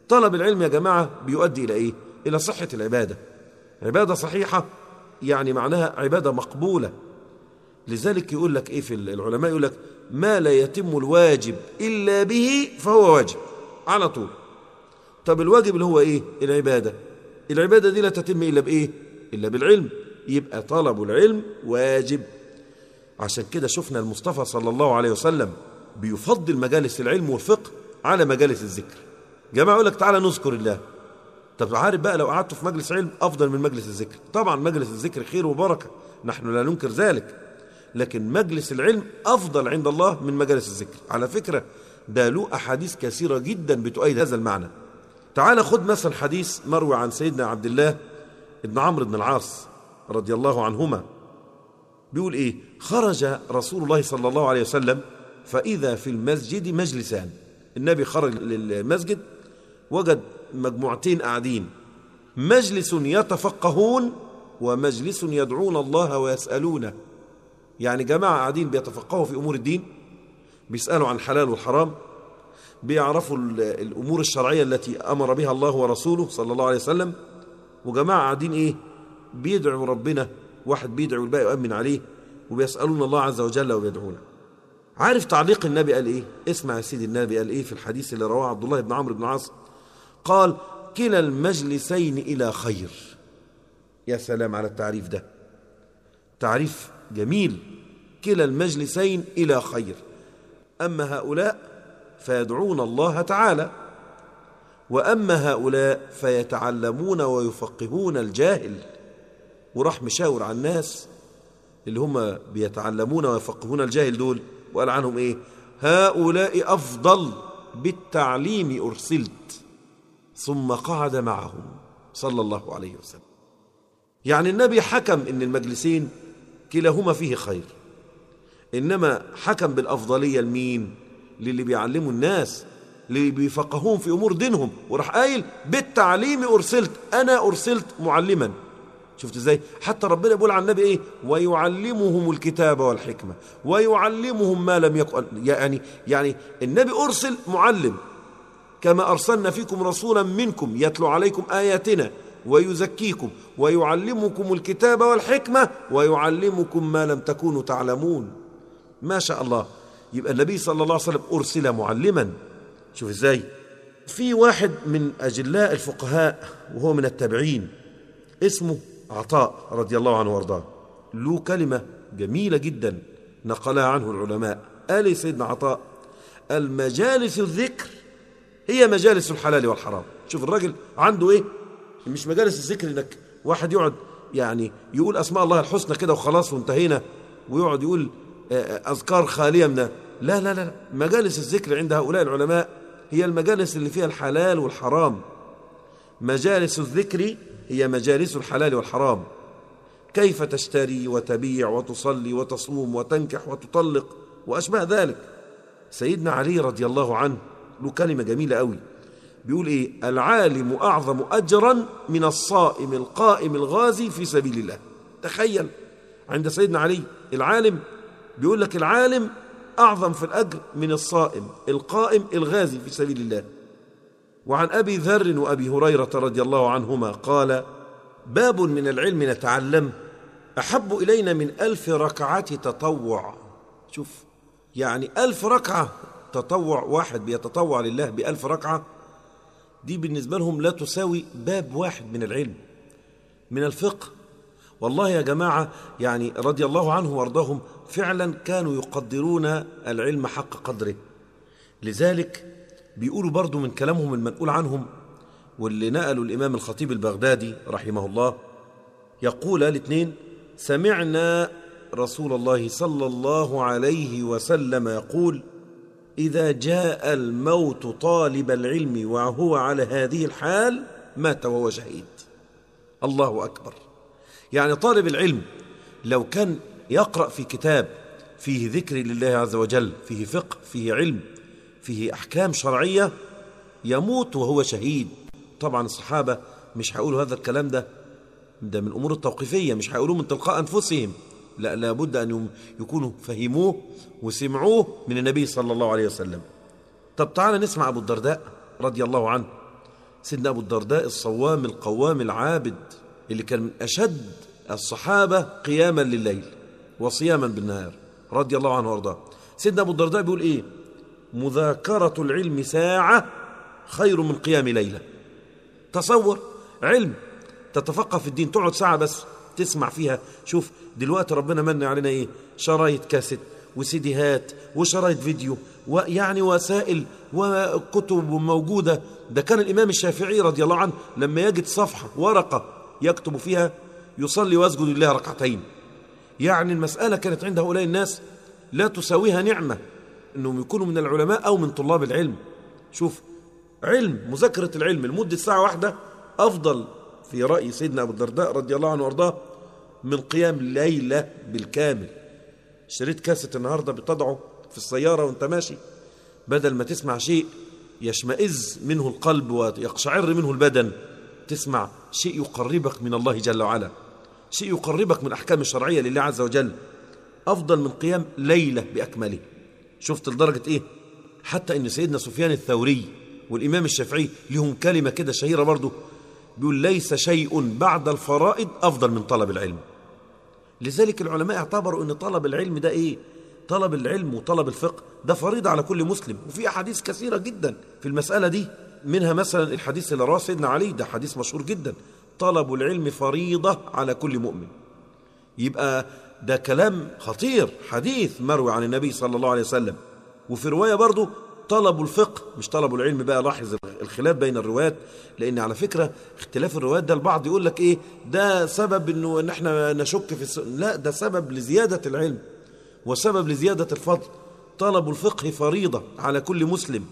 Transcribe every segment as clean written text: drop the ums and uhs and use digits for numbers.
طلب العلم يا جماعة بيؤدي إلى إيه؟ إلى صحة العبادة. عبادة صحيحة يعني معناها عبادة مقبولة. لذلك يقول لك إيه في العلماء، يقول لك ما لا يتم الواجب إلا به فهو واجب على طول. طب الواجب اللي هو إيه؟ العبادة. العبادة دي لا تتم إلا بإيه؟ إلا بالعلم. يبقى طلب العلم واجب. عشان كده شفنا المصطفى صلى الله عليه وسلم بيفضل مجالس العلم والفقه على مجالس الذكر. جماعة يقول لك تعالى نذكر الله. طب عارف بقى لو قعدت في مجلس علم أفضل من مجلس الذكر. طبعا مجلس الذكر خير وبركة، نحن لا ننكر ذلك، لكن مجلس العلم أفضل عند الله من مجالس الذكر. على فكرة ده له أحاديث كثيرة جدا بتؤيد هذا المعنى. تعال خد مثلا حديث مروي عن سيدنا عبد الله بن عمرو بن العاص رضي الله عنهما. بيقول إيه؟ خرج رسول الله صلى الله عليه وسلم فإذا في المسجد مجلسان. النبي خرج للمسجد وجد مجموعتين قاعدين، مجلس يتفقهون ومجلس يدعون الله ويسألونه. يعني جماعة قاعدين بيتفقهوا في أمور الدين، بيسألوا عن الحلال والحرام، بيعرفوا الأمور الشرعية التي أمر بها الله ورسوله صلى الله عليه وسلم. وجماعة قاعدين إيه؟ بيدعوا ربنا، واحد بيدعو والباقي يؤمن عليه، وبيسألون الله عز وجل وبيدعونه. عارف تعليق النبي قال إيه؟ اسمع يا سيدي النبي قال إيه في الحديث اللي رواه عبد الله بن عمرو بن العاص. قال كلا المجلسين إلى خير. يا سلام على التعريف ده، تعريف جميل. كلا المجلسين إلى خير. أما هؤلاء فيدعون الله تعالى، وأما هؤلاء فيتعلمون ويفقهون الجاهل. وراح مشاور على الناس اللي هم بيتعلمون ويفقهون الجاهل دول، وقال عنهم إيه؟ هؤلاء أفضل بالتعليم أرسلت. ثم قعد معهم صلى الله عليه وسلم. يعني النبي حكم إن المجلسين كلاهما فيه خير، إنما حكم بالأفضلية لمين؟ للي بيعلموا الناس، اللي بيفقهون في أمور دينهم. وراح قايل بالتعليم أرسلت، أنا أرسلت معلما. شفت ازاي؟ حتى ربنا بيقول عن النبي ايه؟ ويعلمهم الكتاب والحكمة ويعلمهم ما لم يكن. يعني النبي أرسل معلم، كما أرسلنا فيكم رسولا منكم يتلو عليكم آياتنا ويزكيكم ويعلمكم الكتاب والحكمة ويعلمكم ما لم تكونوا تعلمون. ما شاء الله. يبقى النبي صلى الله عليه وسلم أرسل معلما. شوف ازاي؟ في واحد من أجلاء الفقهاء وهو من التابعين اسمه عطاء رضي الله عنه وارضاه، له كلمة جميلة جدا نقلها عنه العلماء. قال لي سيدنا عطاء: المجالس الذكر هي مجالس الحلال والحرام. شوف الراجل عنده ايه؟ مش مجالس الذكر انك واحد يقعد يعني يقول اسماء الله الحسنى كده وخلاص وانتهينا، ويقعد يقول اذكار خالية من لا لا لا. مجالس الذكر عند هؤلاء العلماء هي المجالس اللي فيها الحلال والحرام. مجالس الذكر هي مجالس الحلال والحرام. كيف تشتري وتبيع وتصلي وتصوم وتنكح وتطلق وأشبه ذلك. سيدنا علي رضي الله عنه له كلمة جميلة قوي، بيقول إيه؟ العالم أعظم أجرا من الصائم القائم الغازي في سبيل الله. تخيل عند سيدنا علي العالم بيقول لك العالم أعظم في الأجر من الصائم القائم الغازي في سبيل الله. وعن أبي ذر وأبي هريرة رضي الله عنهما قال: باب من العلم نتعلم أحب إلينا من 1000 ركعة تطوع. شوف يعني 1000 ركعة تطوع، واحد بيتطوع لله ب1000 ركعة، دي بالنسبة لهم لا تساوي باب واحد من العلم من الفقه. والله يا جماعة يعني رضي الله عنه وارضاهم فعلا كانوا يقدرون العلم حق قدره. لذلك بيقولوا برضو من كلامهم المنقول عنهم واللي نقلوا الإمام الخطيب البغدادي رحمه الله، يقول الاثنين: سمعنا رسول الله صلى الله عليه وسلم يقول: إذا جاء الموت طالب العلم وهو على هذه الحال مات وهو شهيد. الله أكبر. يعني طالب العلم لو كان يقرأ في كتاب فيه ذكر لله عز وجل، فيه فقه، فيه علم، فيه أحكام شرعية، يموت وهو شهيد. طبعا الصحابة مش هيقولوا هذا الكلام ده من أمور التوقيفية، مش هيقولوه من تلقاء أنفسهم، لا، لابد أن يكونوا فهموه وسمعوه من النبي صلى الله عليه وسلم. طب تعالى نسمع أبو الدرداء رضي الله عنه سيدنا أبو الدرداء الصوام القوام العابد اللي كان من أشد الصحابة قياما لليل وصياما بالنهار رضي الله عنه وارضاه. سيدنا أبو الدرداء بيقول إيه؟ مذاكرة العلم ساعة خير من قيام ليلة. تصور علم تتفقه في الدين، تقعد ساعة بس تسمع فيها. شوف دلوقتي ربنا من علينا إيه؟ شرايط كاسيت وسيديهات وشرايط فيديو ويعني وسائل وكتب موجودة. ده كان الإمام الشافعي رضي الله عنه لما يجد صفحة ورقة يكتب فيها يصلي ويسجد لله ركعتين. يعني المسألة كانت عند هؤلاء الناس لا تساويها نعمة أنهم يكونوا من العلماء أو من طلاب العلم. شوف علم، مذاكرة العلم لمدة ساعة واحدة أفضل في رأي سيدنا أبو الدرداء رضي الله عنه وارضاه من قيام ليلة بالكامل. شريط كاسيت النهاردة بتضعه في السيارة وانت ماشي، بدل ما تسمع شيء يشمئز منه القلب ويقشعر منه البدن، تسمع شيء يقربك من الله جل وعلا، شيء يقربك من أحكام الشرعية لله عز وجل، أفضل من قيام ليلة بأكمله. شفت لدرجة إيه؟ حتى إن سيدنا سفيان الثوري والإمام الشافعي لهم كلمة كده شهيرة برضو، بيقول ليس شيء بعد الفرائض أفضل من طلب العلم. لذلك العلماء اعتبروا أن طلب العلم ده إيه؟ طلب العلم وطلب الفقه ده فريضة على كل مسلم. وفي أحاديث كثيرة جدا في المسألة دي، منها مثلا الحديث اللي رواه سيدنا علي، ده حديث مشهور جدا، طلب العلم فريضة على كل مؤمن. يبقى ده كلام خطير، حديث مروي عن النبي صلى الله عليه وسلم. وفي رواية برضو طلب الفقه مش طلب العلم. بقى لاحظ الخلاف بين الروايات، لأن على فكرة اختلاف الروايات ده البعض يقول لك إيه ده سبب إن احنا نشك في لا، ده سبب لزيادة العلم وسبب لزيادة الفضل. طلب الفقه فريضة على كل مسلم.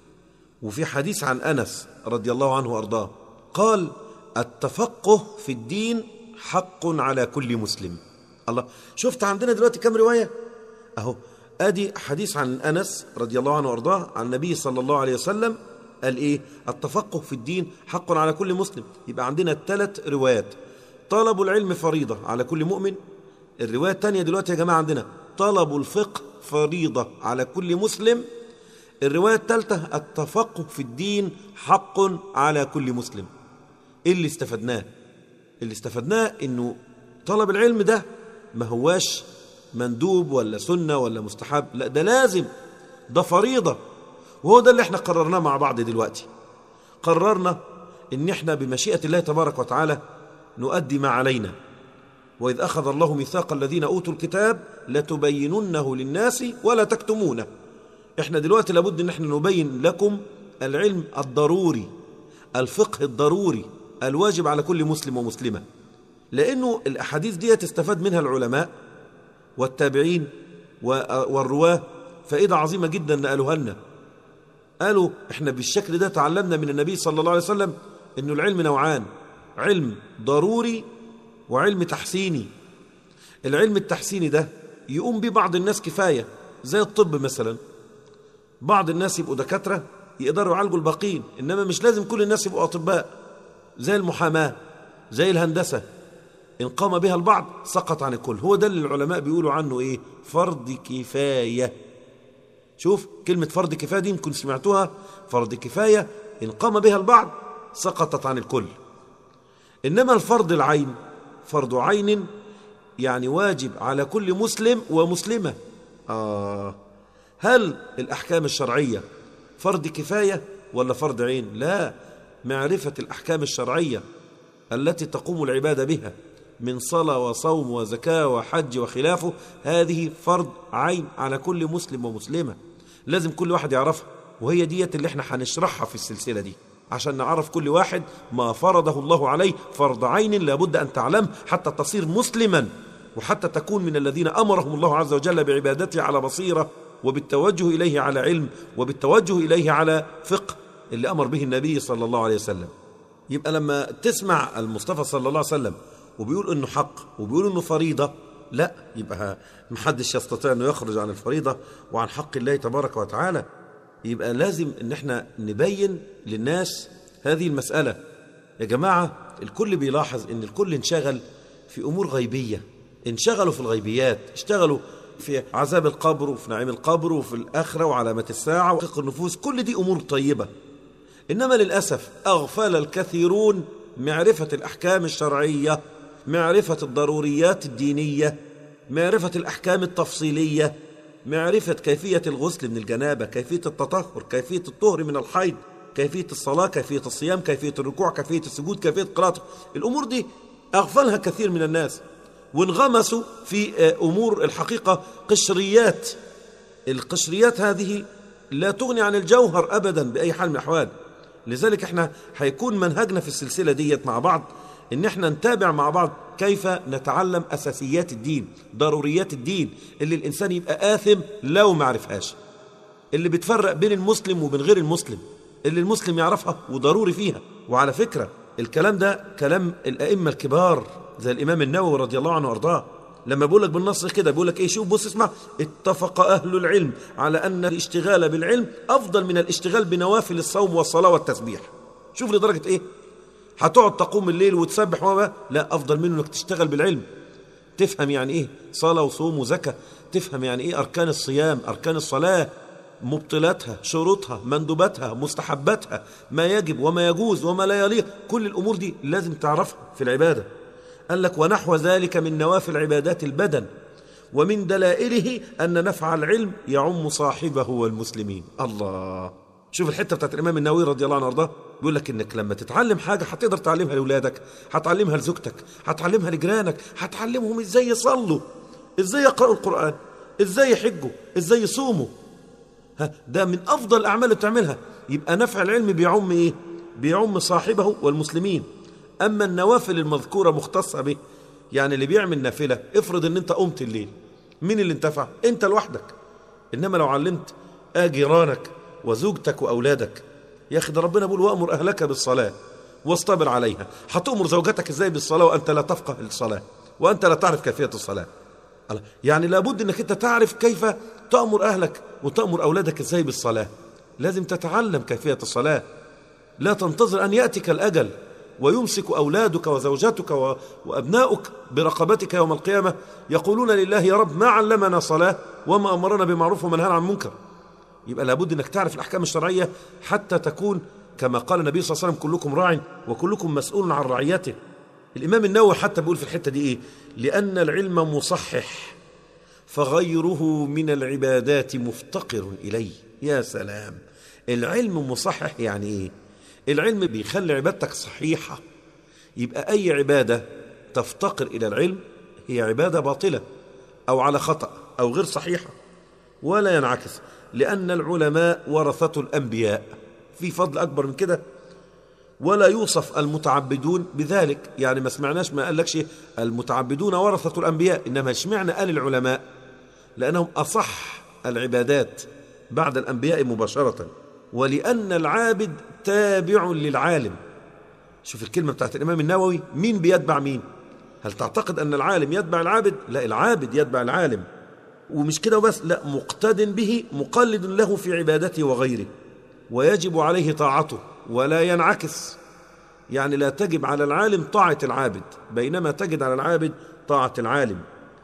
وفي حديث عن أنس رضي الله عنه وأرضاه قال التفقه في الدين حق على كل مسلم. الله، شفت عندنا دلوقتي كم رواية أهو. أدي حديث عن أنس رضي الله عنه وأرضاه عن النبي صلى الله عليه وسلم قال إيه؟ التفقه في الدين حق على كل مسلم. يبقى عندنا 3 روايات، طلب العلم فريضة على كل مؤمن. الرواية الثانية دلوقتي يا جماعة عندنا طلب الفقه فريضة على كل مسلم. الرواية الثالثة التفقه في الدين حق على كل مسلم. إيه اللي استفدناه؟ اللي استفدناه إنه طلب العلم ده ما هواش مندوب ولا سنة ولا مستحب، لا ده لازم، ده فريضة. وهو ده اللي احنا قررناه مع بعض دلوقتي. قررنا إن احنا بمشيئة الله تبارك وتعالى نؤدي ما علينا. وإذ أخذ الله ميثاق الذين أوتوا الكتاب لتبيننه للناس ولا تكتمونه. احنا دلوقتي لابد ان احنا نبين لكم العلم الضروري، الفقه الضروري الواجب على كل مسلم ومسلمة، لأنه الأحاديث دي تستفاد منها العلماء والتابعين والرواه فائدة عظيمة جدا نقلوها لنا. قالوا احنا بالشكل ده تعلمنا من النبي صلى الله عليه وسلم انه العلم نوعان، علم ضروري وعلم تحسيني. العلم التحسيني ده يقوم به بعض الناس كفاية، زي الطب مثلا، بعض الناس يبقوا دكاترة يقدروا يعالجوا الباقين، إنما مش لازم كل الناس يبقوا أطباء. زي المحاماة، زي الهندسة، إن قام بها البعض سقط عن الكل. هو ده اللي العلماء بيقولوا عنه إيه؟ فرض كفاية. شوف كلمة فرض كفاية دي يمكن سمعتوها، فرض كفاية إن قام بها البعض سقطت عن الكل. إنما الفرض العين فرض عين، يعني واجب على كل مسلم ومسلمة. هل الأحكام الشرعية فرض كفاية ولا فرض عين؟ لا، معرفة الأحكام الشرعية التي تقوم العبادة بها من صلاة وصوم وزكاة وحج وخلافه، هذه فرض عين على كل مسلم ومسلمة، لازم كل واحد يعرفها. وهي ديت اللي احنا هنشرحها في السلسلة دي عشان نعرف كل واحد ما فرضه الله عليه فرض عين لابد أن تعلم حتى تصير مسلما، وحتى تكون من الذين أمرهم الله عز وجل بعبادته على بصيرة وبالتوجه إليه على علم وبالتوجه إليه على فقه اللي أمر به النبي صلى الله عليه وسلم. يبقى لما تسمع المصطفى صلى الله عليه وسلم وبيقول إنه حق وبيقول إنه فريضة، لا، يبقى محدش يستطيع أنه يخرج عن الفريضة وعن حق الله تبارك وتعالى. يبقى لازم إن احنا نبين للناس هذه المسألة. يا جماعة الكل بيلاحظ إن الكل انشغل في أمور غيبية، انشغلوا في الغيبيات، اشتغلوا في عذاب القبر وفي نعيم القبر وفي الآخرة وعلامة الساعة وحقيق النفوس. كل دي أمور طيبة، إنما للأسف أغفل الكثيرون معرفة الأحكام الشرعية، معرفة الضروريات الدينية، معرفة الأحكام التفصيلية، معرفة كيفية الغسل من الجنابة، كيفية التطهر، كيفية الطهر من الحيض، كيفية الصلاة، كيفية الصيام، كيفية الركوع، كيفية السجود، كيفية قراءة. الأمور دي أغفلها كثير من الناس وانغمسوا في أمور الحقيقة قشريات. القشريات هذه لا تغني عن الجوهر أبدا بأي حال من الأحوال. لذلك احنا هيكون منهجنا في السلسلة ديت مع بعض ان احنا نتابع مع بعض كيف نتعلم أساسيات الدين، ضروريات الدين اللي الإنسان يبقى آثم لو ما عرفهاش، اللي بتفرق بين المسلم وبين غير المسلم، اللي المسلم يعرفها وضروري فيها. وعلى فكرة الكلام ده كلام الأئمة الكبار زي الإمام النووي رضي الله عنه وارضاه، لما بقولك بالنص كده بقولك ايه، شوف بص اسمع، اتفق أهل العلم على أن الاشتغال بالعلم أفضل من الاشتغال بنوافل الصوم والصلاة والتسبيح. شوف لدرجة ايه، هتقعد تقوم الليل وتسبح وما، لا، أفضل منه انك تشتغل بالعلم، تفهم يعني ايه صلاة وصوم وزكاة، تفهم يعني ايه أركان الصيام، أركان الصلاة، مبطلاتها، شروطها، مندوباتها، مستحباتها، ما يجب وما يجوز وما لا يليق، كل الأمور دي لازم تعرفها في العبادة. قال لك ونحو ذلك من نوافل عبادات البدن، ومن دلائله أن نفع العلم يعم صاحبه والمسلمين. الله، شوف الحتة بتاعت الإمام النووي رضي الله عنه وارضاه، بيقول لك إنك لما تتعلم حاجة هتقدر تعلمها لأولادك، هتعلمها لزوجتك، هتعلمها لجيرانك، هتعلمهم إزاي يصلوا، إزاي يقرأوا القرآن، إزاي يحجوا، إزاي يصوموا. ده من أفضل الأعمال اللي بتعملها. يبقى نفع العلم بيعم إيه؟ بيعم صاحبه والمسلمين. أما النوافل المذكورة مختصة به، يعني اللي بيعمل نافلة، افرض ان انت قمت الليل، مين اللي انتفع؟ انت لوحدك. انما لو علمت جيرانك وزوجتك واولادك، يا اخي ده ربنا بيقول وامر اهلك بالصلاة واصطبر عليها. هتأمر زوجتك ازاي بالصلاة وانت لا تفقه الصلاة وانت لا تعرف كيفية الصلاة؟ يعني لابد انك انت تعرف كيف تأمر اهلك وتأمر اولادك ازاي بالصلاة. لازم تتعلم كيفية الصلاة، لا تنتظر ان يأتيك الاجل ويمسك أولادك وزوجاتك وأبناؤك برقبتك يوم القيامة يقولون لله يا رب ما علمنا صلاة وما أمرنا بمعروف وما نهانا عن منكر. يبقى لابد أنك تعرف الأحكام الشرعية حتى تكون كما قال النبي صلى الله عليه وسلم كلكم راع وكلكم مسؤول عن رعيته. الإمام النووي حتى بيقول في الحتة دي إيه؟ لأن العلم مصحح فغيره من العبادات مفتقر إليه. يا سلام، العلم مصحح يعني إيه؟ العلم بيخلي عبادتك صحيحة. يبقى أي عبادة تفتقر إلى العلم هي عبادة باطلة أو على خطأ أو غير صحيحة، ولا ينعكس، لأن العلماء ورثة الأنبياء، في فضل أكبر من كده. ولا يوصف المتعبدون بذلك، يعني ما سمعناش ما قال لكش المتعبدون ورثة الأنبياء، إنما اشمعنى قال العلماء؟ لأنهم أصح العبادات بعد الأنبياء مباشرة، ولأن العابد تابع للعالم. شوف الكلمة بتاعت الإمام النووي، مين بيتبع مين؟ هل تعتقد أن العالم يتبع العابد؟ لا، العابد يتبع العالم. ومش كده وبس، لا، مقتد به مقلد له في عبادته وغيره، ويجب عليه طاعته ولا ينعكس. يعني لا تجب على العالم طاعة العابد بينما تجد على العابد طاعة العالم.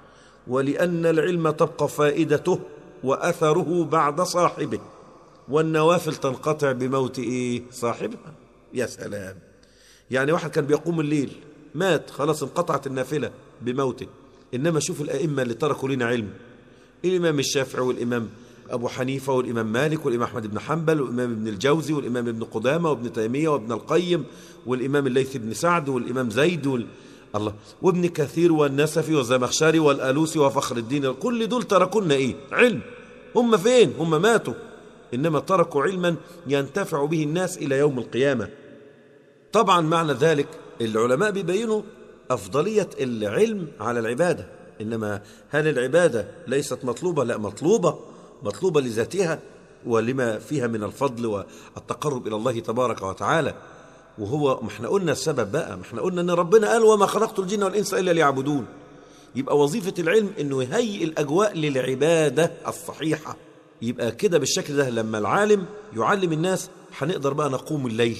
ولأن العلم تبقى فائدته وأثره بعد صاحبه، والنوافل تنقطع بموت إيه؟ صاحبها. يا سلام، يعني واحد كان بيقوم الليل مات، خلاص انقطعت النافلة بموته. إنما شوف الأئمة اللي تركوا لنا علم، الإمام الشافعي والإمام أبو حنيفة والإمام مالك والإمام أحمد بن حنبل والإمام ابن الجوزي والإمام ابن قدامة وابن تيمية وابن القيم والإمام الليث بن سعد والإمام زيد الله وابن كثير والنسفي والزمخشري والألوسي وفخر الدين، كل دول تركوا لنا إيه؟ علم. هم فين؟ هم ماتوا، إنما تركوا علما ينتفع به الناس إلى يوم القيامة. طبعا معنى ذلك العلماء بيبينوا أفضلية العلم على العبادة. إنما هل العبادة ليست مطلوبة؟ لا، مطلوبة لذاتها ولما فيها من الفضل والتقرب إلى الله تبارك وتعالى. وهو ما احنا قلنا السبب بقى، ما احنا قلنا أن ربنا قال وما خلقت الجن والإنس إلا ليعبدون. يبقى وظيفة العلم أنه يهيئ الأجواء للعبادة الصحيحة. يبقى كده بالشكل ده لما العالم يعلم الناس هنقدر بقى نقوم الليل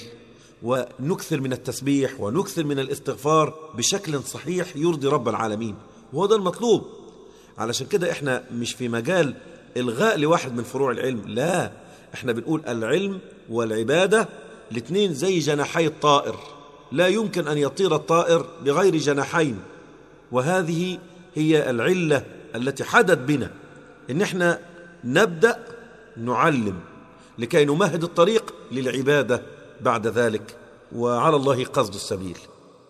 ونكثر من التسبيح ونكثر من الاستغفار بشكل صحيح يرضي رب العالمين، وهو ده المطلوب. علشان كده احنا مش في مجال إلغاء لواحد من فروع العلم، لا، احنا بنقول العلم والعبادة الاثنين زي جناحي الطائر، لا يمكن أن يطير الطائر بغير جناحين. وهذه هي العلة التي حدت بنا إن احنا نبدأ نعلم لكي نمهد الطريق للعبادة بعد ذلك، وعلى الله قصد السبيل.